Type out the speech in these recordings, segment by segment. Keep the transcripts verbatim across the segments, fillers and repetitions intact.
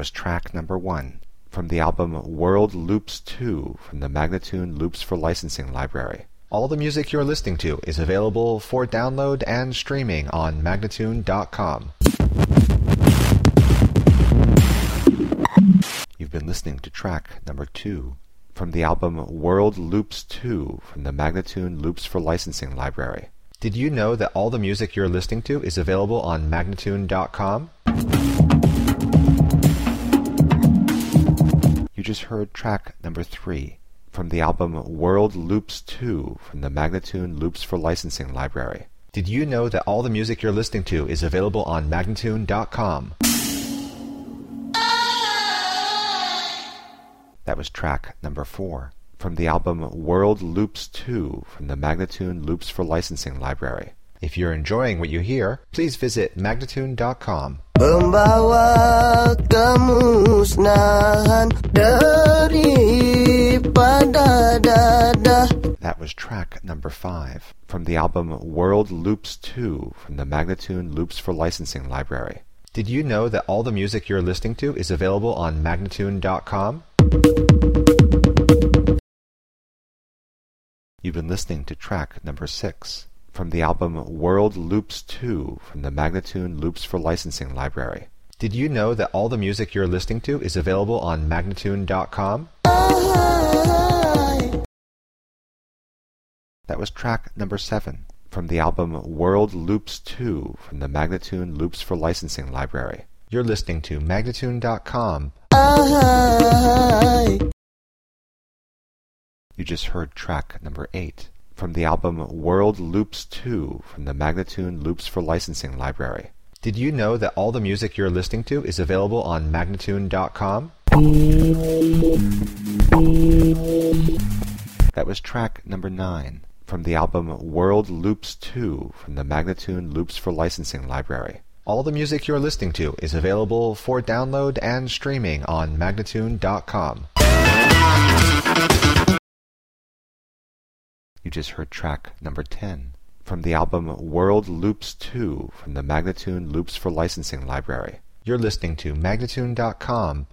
was track number one from the album World Loops two from the Magnatune Loops for Licensing library. All the music you're listening to is available for download and streaming on Magnatune dot com. You've been listening to track number two from the album World Loops two from the Magnatune Loops for Licensing library. Did you know that all the music you're listening to is available on Magnatune dot com? You just heard track number three from the album World Loops two from the Magnatune Loops for Licensing library. Did you know that all the music you're listening to is available on Magnatune dot com? That was track number four from the album World Loops two from the Magnatune Loops for Licensing library. If you're enjoying what you hear, please visit Magnatune dot com. Membawa kemusnahan daripada dadah. That was track number five from the album World Loops two from the Magnatune Loops for Licensing library. Did you know that all the music you're listening to is available on Magnatune dot com? You've been listening to track number six from the album World Loops two from the Magnatune Loops for Licensing library. Did you know that all the music you're listening to is available on Magnatune dot com? That was track number seven from the album World Loops two from the Magnatune Loops for Licensing library. You're listening to Magnatune dot com. You just heard track number eight from the album World Loops two from the Magnatune Loops for Licensing library. Did you know that all the music you're listening to is available on Magnatune dot com? That was track number nine from the album World Loops two from the Magnatune Loops for Licensing library. All the music you're listening to is available for download and streaming on Magnatune dot com. You just heard track number ten from the album World Loops two from the Magnatune Loops for Licensing library. You're listening to Magnatune dot com.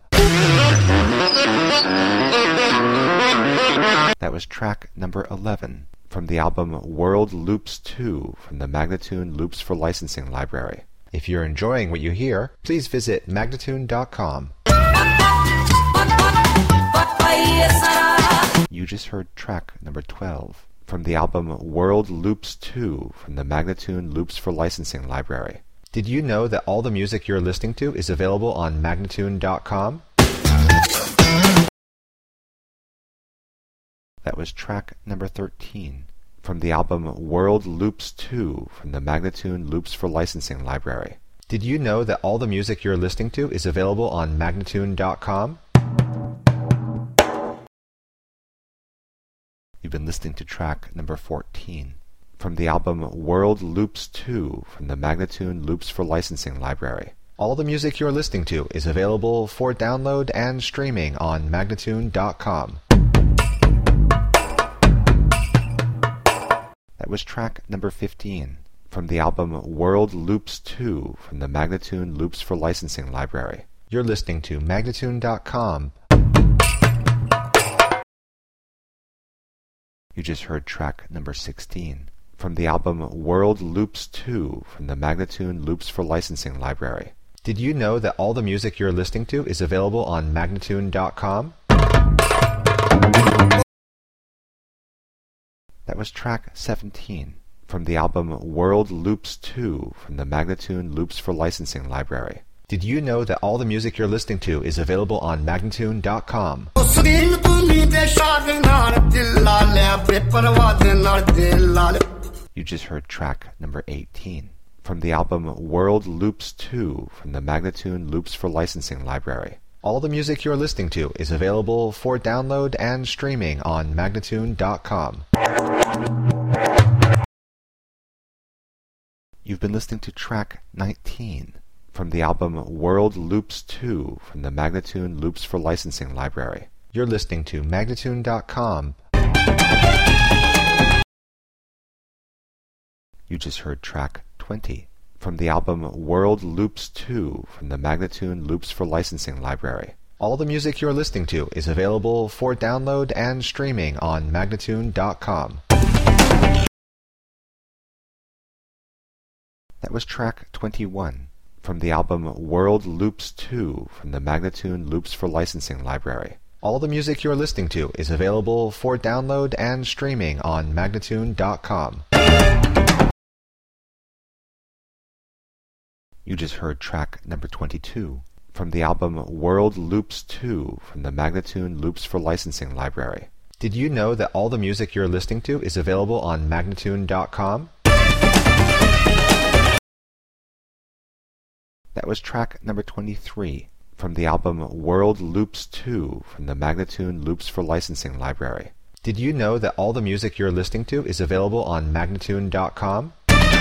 That was track number eleven from the album World Loops two from the Magnatune Loops for Licensing library. If you're enjoying what you hear, please visit Magnatune dot com. You just heard track number twelve from the album World Loops two from the Magnatune Loops for Licensing library. Did you know that all the music you're listening to is available on Magnatune dot com? That was track number thirteen from the album World Loops two from the Magnatune Loops for Licensing library. Did you know that all the music you're listening to is available on Magnatune dot com? You've been listening to track number fourteen from the album World Loops two from the Magnatune Loops for Licensing library. All the music you're listening to is available for download and streaming on Magnatune dot com. That was track number fifteen from the album World Loops two from the Magnatune Loops for Licensing library. You're listening to Magnatune dot com. You just heard track number sixteen from the album World Loops two from the Magnatune Loops for Licensing library. Did you know that all the music you're listening to is available on Magnatune dot com? That was track seventeen from the album World Loops two from the Magnatune Loops for Licensing library. Did you know that all the music you're listening to is available on Magnatune dot com? You just heard track number eighteen from the album World Loops two from the Magnatune Loops for Licensing library. All the music you're listening to is available for download and streaming on Magnatune dot com. You've been listening to track nineteen from the album World Loops two from the Magnatune Loops for Licensing library. You're listening to Magnatune dot com. You just heard track twenty from the album World Loops two from the Magnatune Loops for Licensing library. All the music you're listening to is available for download and streaming on Magnatune dot com. That was track twenty-one from the album World Loops two from the Magnatune Loops for Licensing library. All the music you're listening to is available for download and streaming on Magnatune dot com. You just heard track number twenty-two from the album World Loops two from the Magnatune Loops for Licensing library. Did you know that all the music you're listening to is available on Magnatune dot com? That was track number twenty-three from the album World Loops two from the Magnatune Loops for Licensing library. Did you know that all the music you're listening to is available on Magnatune dot com?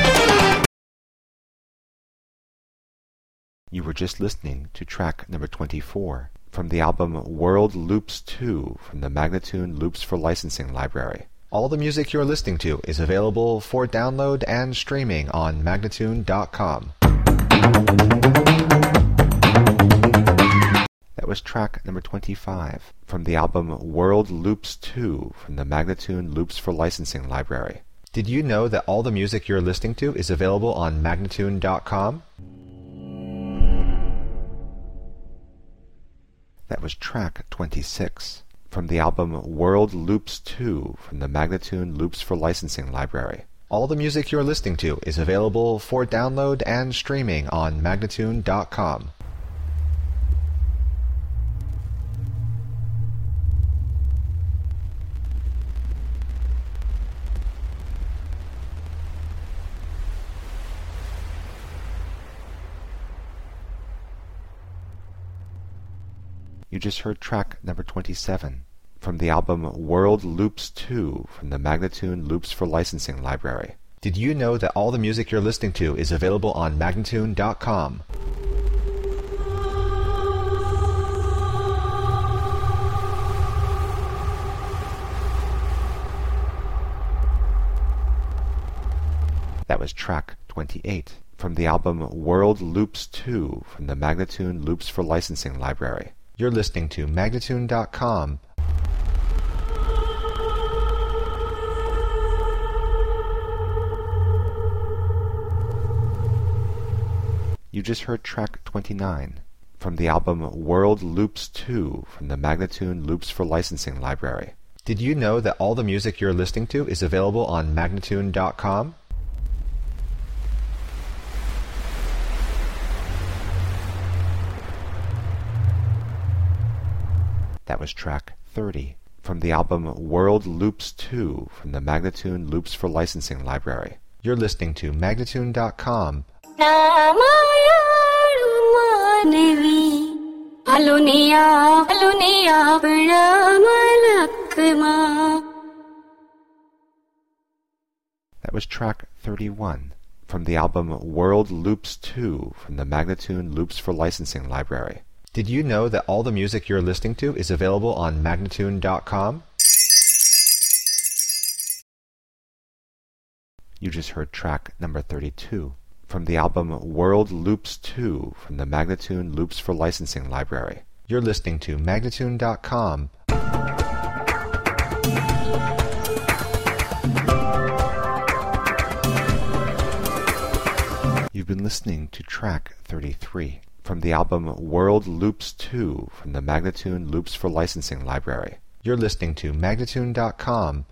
You were just listening to track number twenty-four from the album World Loops two from the Magnatune Loops for Licensing library. All the music you're listening to is available for download and streaming on Magnatune dot com. That was track number twenty-five from the album World Loops two from the Magnatune Loops for Licensing library. Did you know that all the music you're listening to is available on Magnatune dot com? That was track twenty-six from the album World Loops two from the Magnatune Loops for Licensing library. All the music you're listening to is available for download and streaming on Magnatune dot com. You just heard track number twenty-seven from the album World Loops two from the Magnatune Loops for Licensing library. Did you know that all the music you're listening to is available on Magnatune dot com? That was track twenty-eight from the album World Loops two from the Magnatune Loops for Licensing library. You're listening to Magnatune dot com. You just heard track twenty-nine from the album World Loops two from the Magnatune Loops for Licensing library. Did you know that all the music you're listening to is available on Magnatune dot com? That was track thirty from the album World Loops two from the Magnatune Loops for Licensing library. You're listening to Magnatune dot com. That was track thirty-one from the album World Loops two from the Magnatune Loops for Licensing library. Did you know that all the music you're listening to is available on Magnatune dot com? You just heard track number thirty-two from the album World Loops two from the Magnatune Loops for Licensing library. You're listening to Magnatune dot com. You've been listening to track thirty-three from the album World Loops two from the Magnatune Loops for Licensing library. You're listening to Magnatune dot com.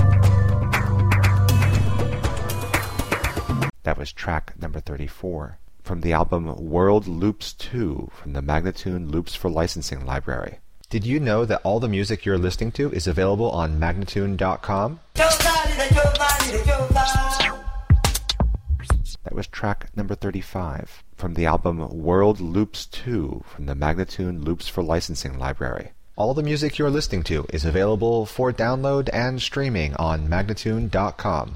That was track number thirty-four from the album World Loops two from the Magnatune Loops for Licensing library. Did you know that all the music you're listening to is available on Magnatune dot com? That was track number thirty-five from the album World Loops two from the Magnatune Loops for Licensing library. All the music you're listening to is available for download and streaming on Magnatune dot com.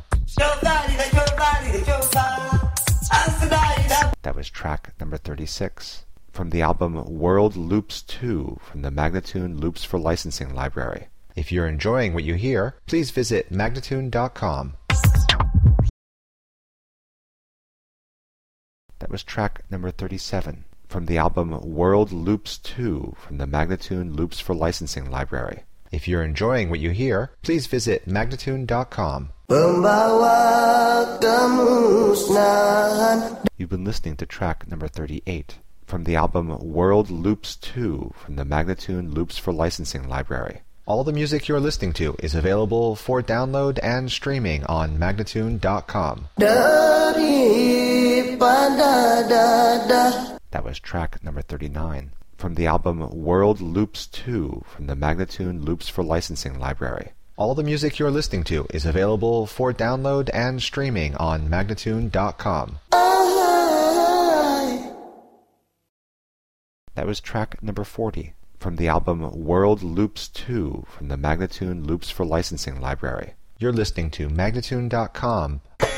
That was track number thirty-six from the album World Loops two from the Magnatune Loops for Licensing library. If you're enjoying what you hear, please visit Magnatune dot com. That was track number thirty-seven from the album World Loops two from the Magnatune Loops for Licensing library. If you're enjoying what you hear, please visit magnatune dot com. Pembawa kemusnahan. You've been listening to track number thirty-eight from the album World Loops two from the Magnatune Loops for Licensing library. All the music you're listening to is available for download and streaming on magnatune dot com. Daripada dada. That was track number thirty-nine from the album World Loops two from the Magnatune Loops for Licensing library. All the music you're listening to is available for download and streaming on magnatune dot com. That was track number forty from the album World Loops two from the Magnatune Loops for Licensing library. You're listening to magnatune dot com.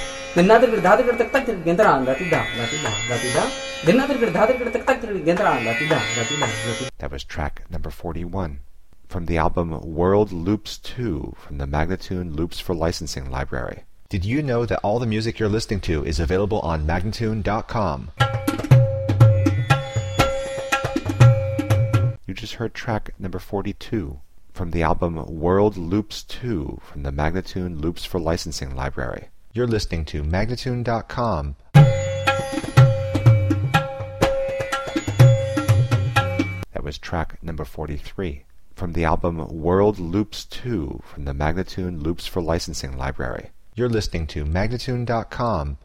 That was track number forty-one from the album World Loops two from the Magnatune Loops for Licensing library. Did you know that all the music you're listening to is available on magnatune dot com? You just heard track number forty-two from the album World Loops two from the Magnatune Loops for Licensing library. You're listening to magnatune dot com. That was track number forty-three from the album World Loops two from the Magnatune Loops for Licensing library. You're listening to magnatune dot com.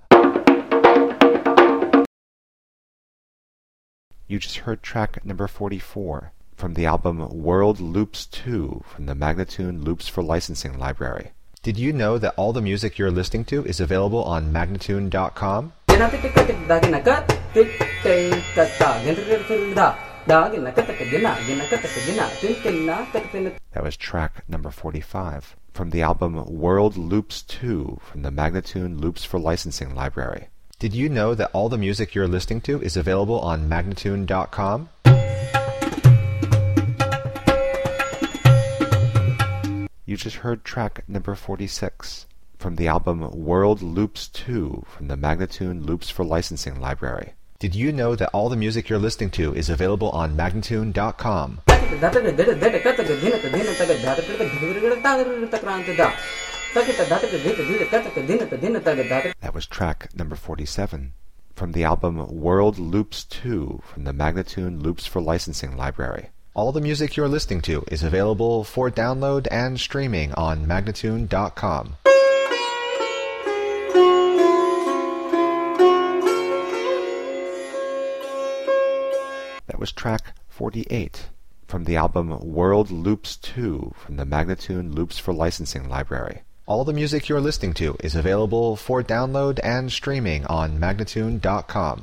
You just heard track number forty-four from the album World Loops two from the Magnatune Loops for Licensing library. Did you know that all the music you're listening to is available on magnatune dot com? That was track number forty-five from the album World Loops two from the Magnatune Loops for Licensing library. Did you know that all the music you're listening to is available on magnatune dot com? You just heard track number forty-six from the album World Loops two from the Magnatune Loops for Licensing library. Did you know that all the music you're listening to is available on magnatune dot com? That was track number forty-seven from the album World Loops two from the Magnatune Loops for Licensing library. All the music you're listening to is available for download and streaming on magnatune dot com. That was track forty-eight from the album World Loops two from the Magnatune Loops for Licensing library. All the music you're listening to is available for download and streaming on magnatune dot com.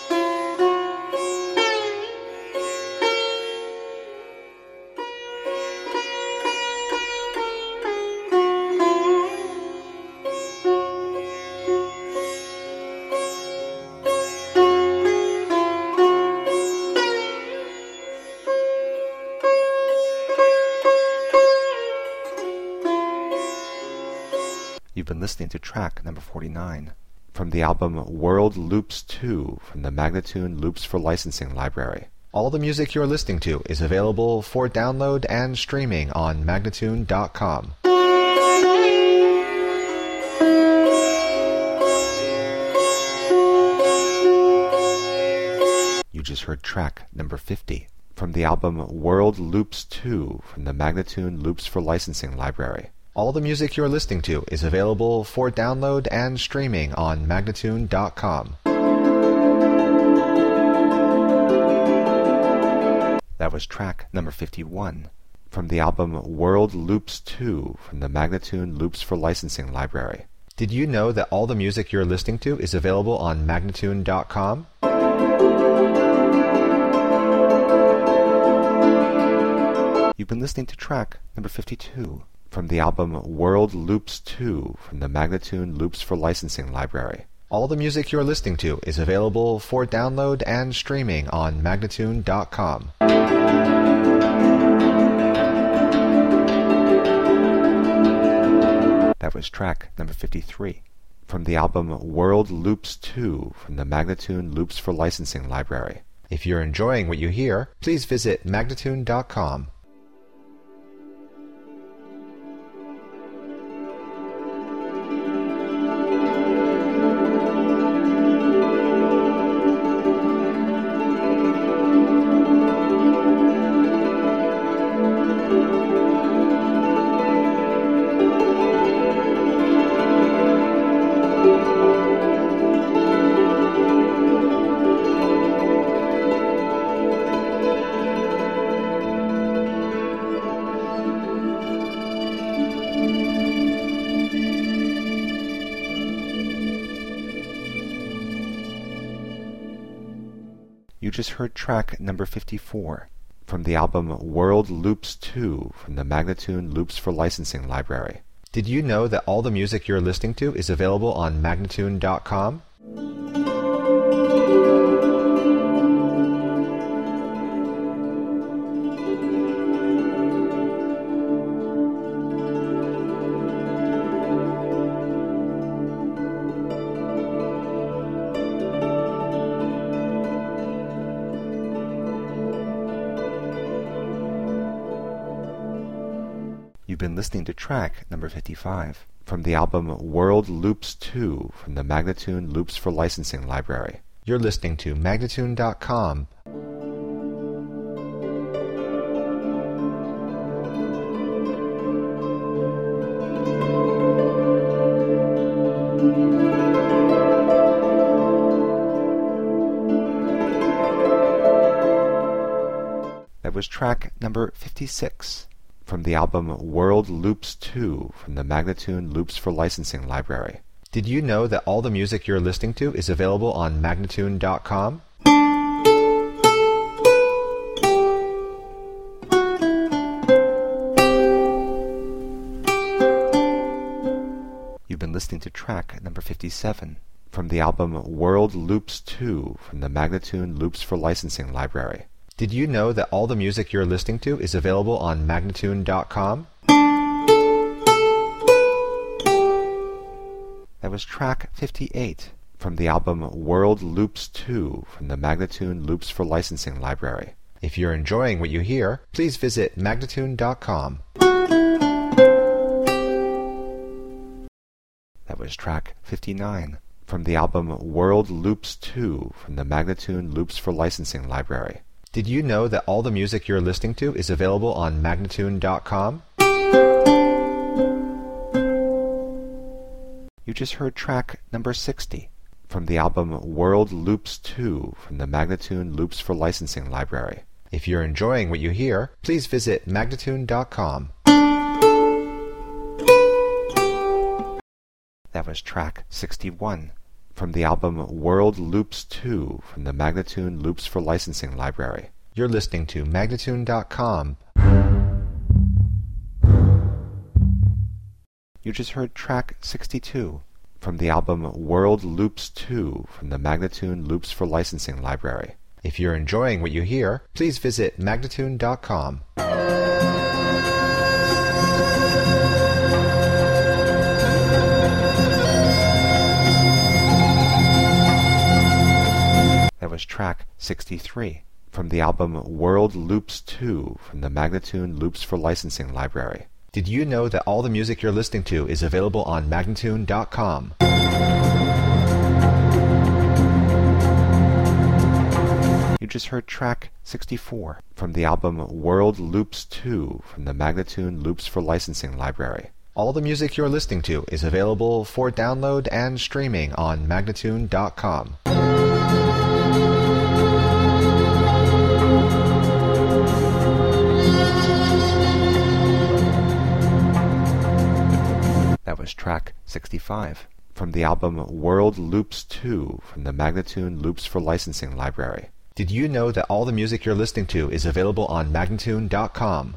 You've been listening to track number forty-nine from the album World Loops two from the Magnatune Loops for Licensing library. All the music you're listening to is available for download and streaming on magnatune dot com. You just heard track number fifty from the album World Loops two from the Magnatune Loops for Licensing library. All the music you're listening to is available for download and streaming on magnatune dot com. That was track number fifty-one from the album World Loops two from the Magnatune Loops for Licensing library. Did you know that all the music you're listening to is available on magnatune dot com? You've been listening to track number fifty-two from the album World Loops two from the Magnatune Loops for Licensing library. All the music you're listening to is available for download and streaming on magnatune dot com. That was track number fifty-three from the album World Loops two from the Magnatune Loops for Licensing library. If you're enjoying what you hear, please visit magnatune dot com. You just heard track number fifty-four from the album World Loops two from the Magnatune Loops for Licensing library. Did you know that all the music you're listening to is available on magnatune dot com? You've been listening to track number fifty-five from the album World Loops two from the Magnatune Loops for Licensing library. You're listening to magnatune dot com. That was track number fifty-six from the album World Loops two from the Magnatune Loops for Licensing library. Did you know that all the music you're listening to is available on magnatune dot com? You've been listening to track number fifty-seven from the album World Loops two from the Magnatune Loops for Licensing library. Did you know that all the music you're listening to is available on magnatune dot com? That was track fifty-eight from the album World Loops two from the Magnatune Loops for Licensing library. If you're enjoying what you hear, please visit magnatune dot com. That was track fifty-nine from the album World Loops two from the Magnatune Loops for Licensing library. Did you know that all the music you're listening to is available on magnatune dot com? You just heard track number sixty from the album World Loops two from the Magnatune Loops for Licensing library. If you're enjoying what you hear, please visit magnatune dot com. That was track sixty-one from the album World Loops two from the Magnatune Loops for Licensing library. You're listening to magnatune dot com. You just heard track sixty-two from the album World Loops two from the Magnatune Loops for Licensing library. If you're enjoying what you hear, please visit magnatune dot com. That was track sixty-three from the album World Loops two from the Magnatune Loops for Licensing library. Did you know that all the music you're listening to is available on magnatune dot com? You just heard track sixty-four from the album World Loops two from the Magnatune Loops for Licensing library. All the music you're listening to is available for download and streaming on magnatune dot com. That was track sixty-five from the album World Loops two from the Magnatune Loops for Licensing library. Did you know that all the music you're listening to is available on magnatune dot com?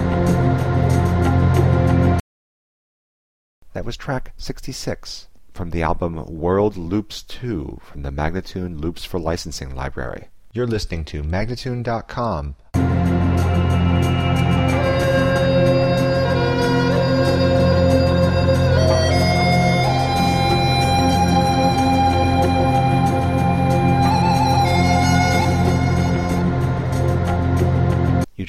That was track sixty-six from the album World Loops two from the Magnatune Loops for Licensing library. You're listening to magnatune dot com.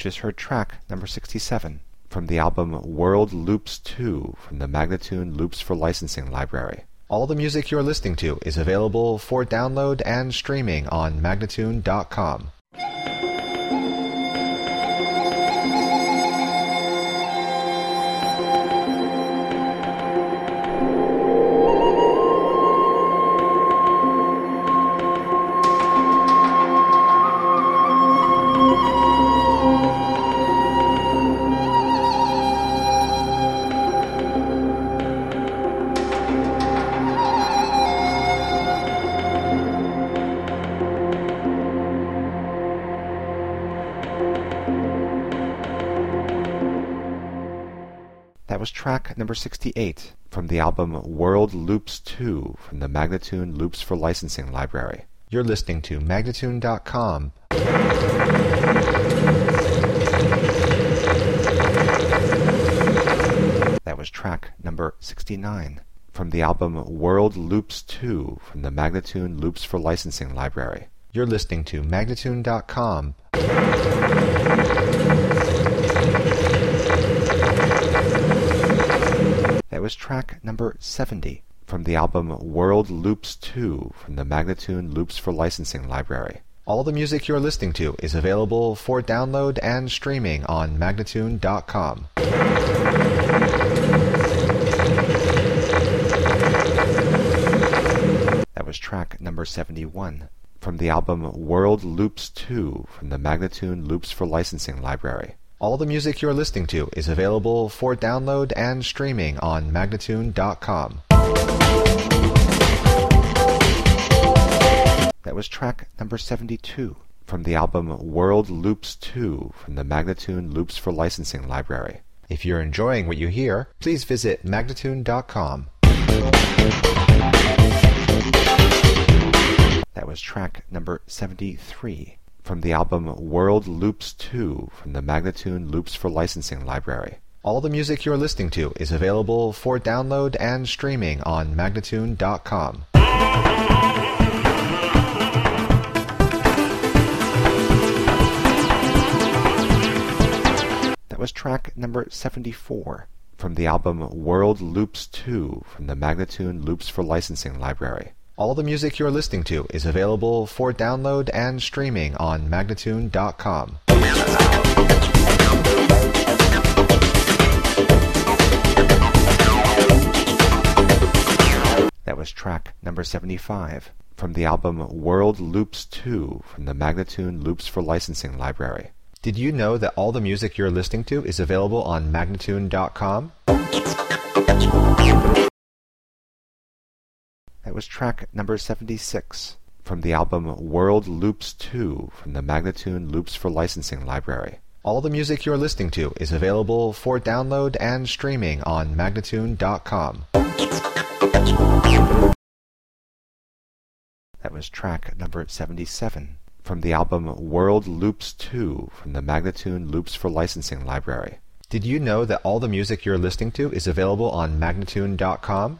You just heard track number sixty-seven from the album World Loops two from the Magnatune Loops for Licensing library. All the music you're listening to is available for download and streaming on Magnatune dot com. That was track number sixty-eight from the album World Loops two from the Magnatune Loops for Licensing library. You're listening to Magnatune dot com. That was track number sixty-nine from the album World Loops two from the Magnatune Loops for Licensing library. You're listening to Magnatune dot com. That was track number seventy from the album World Loops two from the Magnatune Loops for Licensing library. All the music you're listening to is available for download and streaming on Magnatune dot com. That was track number seventy-one from the album World Loops two from the Magnatune Loops for Licensing library. All the music you're listening to is available for download and streaming on Magnatune dot com. That was track number seventy-two from the album World Loops two from the Magnatune Loops for Licensing library. If you're enjoying what you hear, please visit Magnatune dot com. That was track number seventy-three from the album World Loops two from the Magnatune Loops for Licensing library. All the music you're listening to is available for download and streaming on Magnatune dot com. That was track number seventy-four from the album World Loops two from the Magnatune Loops for Licensing library. All the music you're listening to is available for download and streaming on Magnatune dot com. That was track number seventy-five from the album World Loops two from the Magnatune Loops for Licensing library. Did you know that all the music you're listening to is available on Magnatune dot com? That was track number seventy-six from the album World Loops two from the Magnatune Loops for Licensing library. All the music you're listening to is available for download and streaming on Magnatune dot com. That was track number seventy-seven from the album World Loops two from the Magnatune Loops for Licensing library. Did you know that all the music you're listening to is available on Magnatune dot com?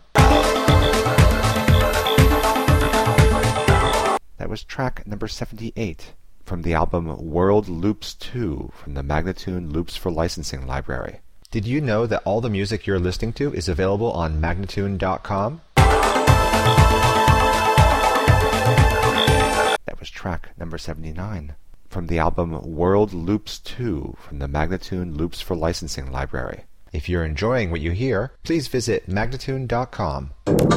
That was track number seventy-eight from the album World Loops two from the Magnatune Loops for Licensing library. Did you know that all the music you're listening to is available on Magnatune dot com? That was track number seventy-nine from the album World Loops two from the Magnatune Loops for Licensing library. If you're enjoying what you hear, please visit Magnatune dot com.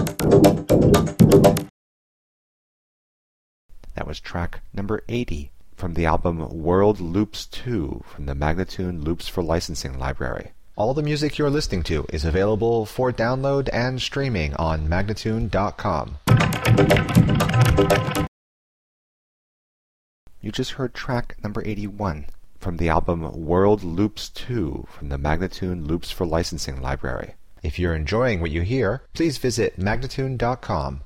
That was track number eighty from the album World Loops two from the Magnatune Loops for Licensing library. All the music you're listening to is available for download and streaming on Magnatune dot com. You just heard track number eighty-one from the album World Loops two from the Magnatune Loops for Licensing library. If you're enjoying what you hear, please visit Magnatune dot com.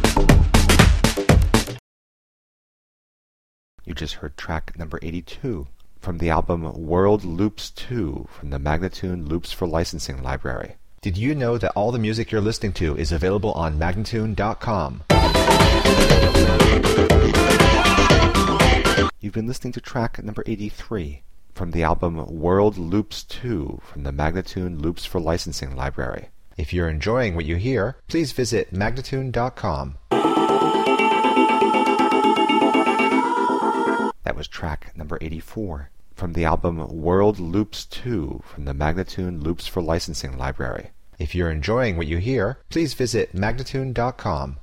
You just heard track number eighty-two from the album World Loops two from the Magnatune Loops for Licensing library. Did you know that all the music you're listening to is available on Magnatune dot com? You've been listening to track number eighty-three from the album World Loops two from the Magnatune Loops for Licensing library. If you're enjoying what you hear, please visit magnatune dot com. That was track number eighty-four from the album World Loops two from the Magnatune Loops for Licensing library. If you're enjoying what you hear, please visit magnatune dot com.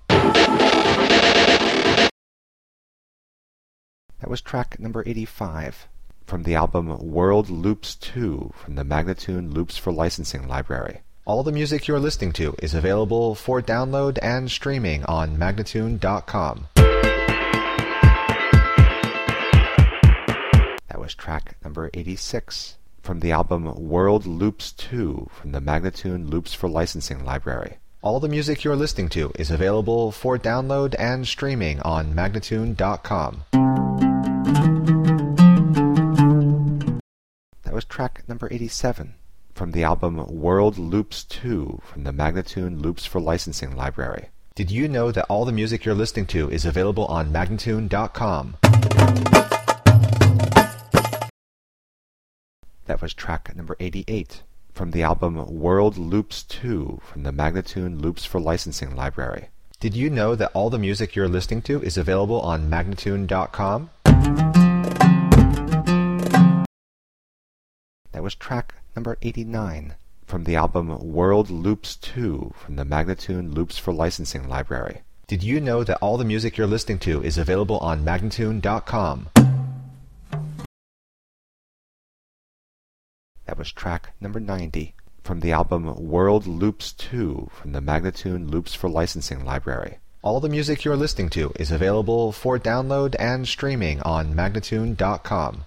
That was track number eighty-five from the album World Loops two from the Magnatune Loops for Licensing library. All the music you're listening to is available for download and streaming on magnatune dot com. That was track number eighty-six from the album World Loops two from the Magnatune Loops for Licensing library. All the music you're listening to is available for download and streaming on magnatune dot com. That was track number eighty-seven from the album World Loops two from the Magnatune Loops for Licensing library. Did you know that all the music you're listening to is available on magnatune dot com? That was track number eighty-eight from the album World Loops two from the Magnatune Loops for Licensing library. Did you know that all the music you're listening to is available on magnatune dot com? That was track number eighty-nine from the album World Loops two from the Magnatune Loops for Licensing library. Did you know that all the music you're listening to is available on magnatune dot com? That was track number ninety from the album World Loops two from the Magnatune Loops for Licensing library. All the music you're listening to is available for download and streaming on magnatune dot com.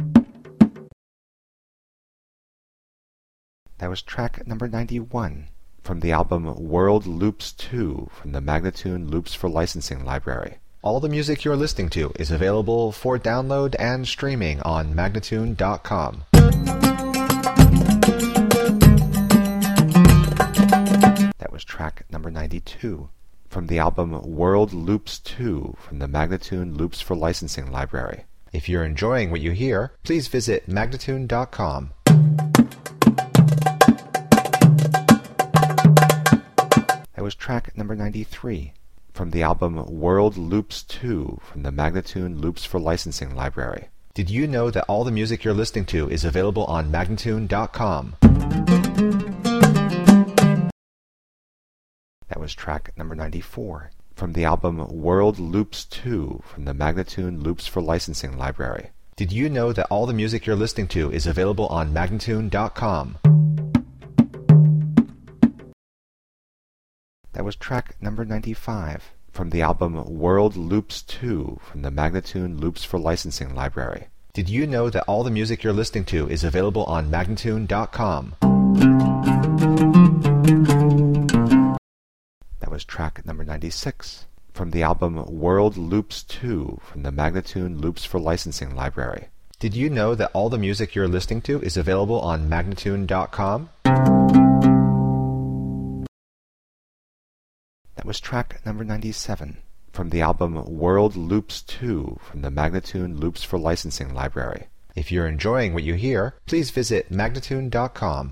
That was track number ninety-one from the album World Loops two from the Magnatune Loops for Licensing library. All the music you're listening to is available for download and streaming on magnatune dot com. That was track number ninety-two from the album World Loops two from the Magnatune Loops for Licensing library. If you're enjoying what you hear, please visit magnatune dot com. That was track number ninety-three from the album World Loops two from the Magnatune Loops for Licensing library. Did you know that all the music you're listening to is available on magnatune dot com? That was track number ninety-four from the album World Loops two from the Magnatune Loops for Licensing library. Did you know that all the music you're listening to is available on magnatune dot com? That was track number ninety-five from the album World Loops two from the Magnatune Loops for Licensing library. Did you know that all the music you're listening to is available on magnatune dot com? That was track number ninety-six from the album World Loops two from the Magnatune Loops for Licensing library. Did you know that all the music you're listening to is available on magnatune dot com? That was track number ninety-seven from the album World Loops two from the Magnatune Loops for Licensing library. If you're enjoying what you hear, please visit magnatune dot com.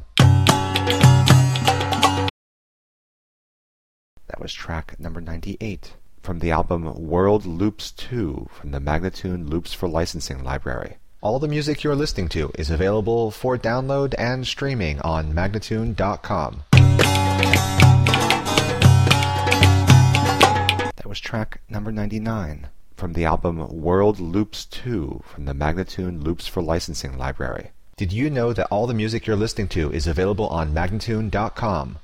That was track number ninety-eight from the album World Loops two from the Magnatune Loops for Licensing library. All the music you're listening to is available for download and streaming on magnatune dot com. That was track number ninety-nine from the album World Loops two from the Magnatune Loops for Licensing library. Did you know that all the music you're listening to is available on magnatune dot com?